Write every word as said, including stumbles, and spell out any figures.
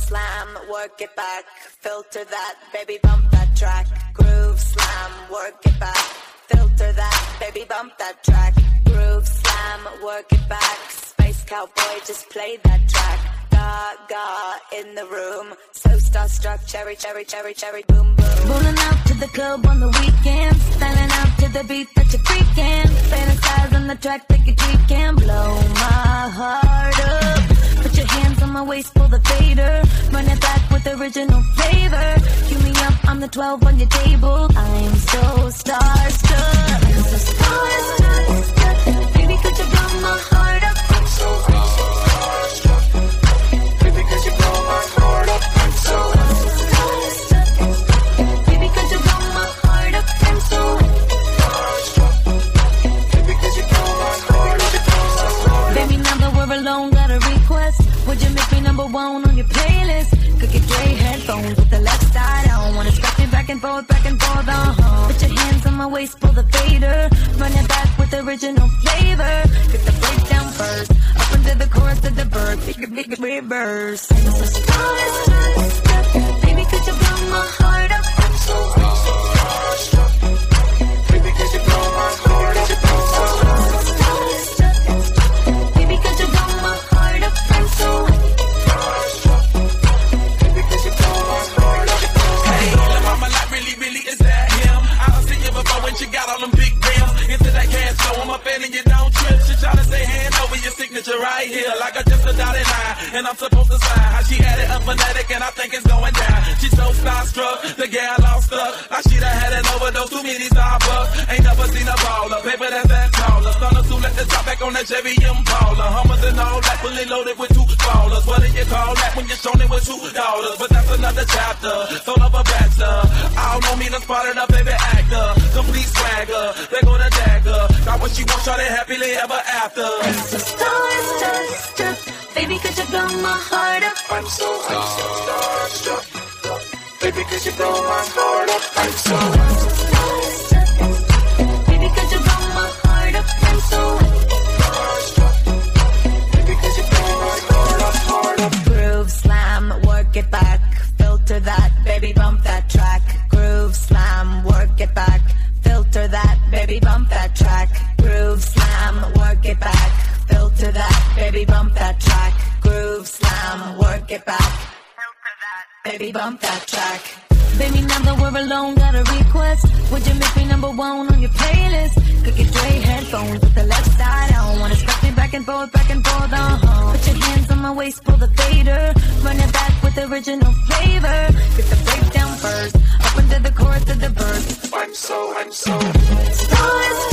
slam, work it back, filter that, baby bump that track. Groove slam, work it back, filter that, baby bump that track. Groove slam, work it back, space cowboy, just play that track. Gaga in the room, so starstruck, cherry, cherry, cherry, cherry, boom, boom. Rolling out to the club on the weekends, styling out to the beat that you're freaking. Fantasize on the track that you can blow my heart up. Put your hands on my waist, pull the fader, run it back with original flavor. Cue me up, I'm the twelve on your table. I'm so starstruck, I'm so starstruck. Baby, could you blow my heart up? I'm so starstruck. Baby, could you blow my heart up? I'm so starstruck. Baby, could you blow my heart up? I'm so starstruck. Baby, could you blow my heart up? Baby, now that we're alone, got a request. Would you make me number one on your playlist? Cookie Dre headphones with the left side on. Wanna scratch me back and forth, back and forth, uh-huh. Put your hands on my waist, pull the fader, run it back with original flavor. Get the breakdown first, up into the chorus of the verse, make it, make it reverse. I'm so starstruck, baby, could you blow my heart up? I'm so starstruck, baby, could you blow my heart up? I'm so starstruck, baby, could you blow my heart up? I'm so starstruck, baby, could you blow my heart up? Hey, the mama like really, really, is that him? I've seen you before when she got all them big rims. Into that cash flow, I'm up and you don't trip. She try to say hand over your signature right here, like I just a dotted line, and I'm supposed to sign. How she had it up phonetic, and I think it's going down. She's so starstruck, the gal all stuck. Like she done had an overdose, too many Starbucks. Ain't never seen a baller, paper that's that taller. Stunner to let the top back on that Chevy Impala. Hummers and all that, fully loaded with two ballers. What do you call that when you're shown it with two daughters? But that's another chapter, soul of a bachelor. I don't know me, done spotted a baby actor. Complete swagger, they go to dagger. Got what she wants, shot it happily ever after. I'm so starstruck, baby, could you blow my heart up? I'm so starstruck, baby, could you blow my heart up? I'm so starstruck, baby, could you blow my heart up? I'm so starstruck, baby, could you blow my heart up, heart up? Groove slam, work it back, filter that, baby bump that track. Groove slam, work it back, filter that, baby bump that track. Groove slam, work it back, filter that, baby bump that track. Groove slam, work it back, filter that, baby bump that track. Baby, now that we're alone, got a request. Would you make me number one on your playlist? Cookie Dre headphones with the left side on. Wanna scratch me back and forth, back and forth, uh-huh. Put your hands on my waist, pull the fader, run it back with original flavor. Get the breakdown first, up into the chorus of the verse. I'm so, I'm so starstruck.